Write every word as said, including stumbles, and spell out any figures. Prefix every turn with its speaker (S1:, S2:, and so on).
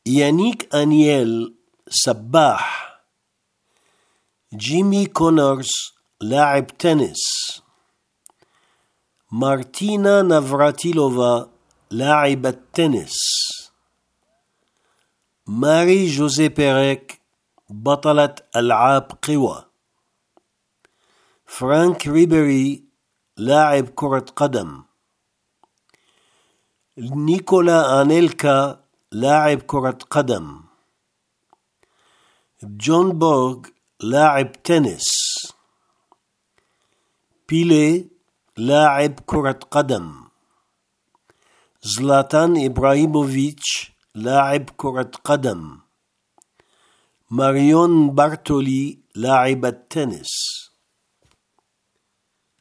S1: يانيك أنييل سباح. جيمي كونورز لاعب تنس. مارتينا نافراتيلوفا لاعبة تنس. ماري جوزي بيريك بطلة ألعاب قوى. فرانك ريبيري لاعب كرة قدم. نيكولا أنيلكا لاعب كرة قدم. جون بورغ لاعب تنس. بيلي لاعب كرة قدم. زلاتان إبراهيموفيتش لاعب كرة قدم. ماريون بارتولي لاعبة تنس.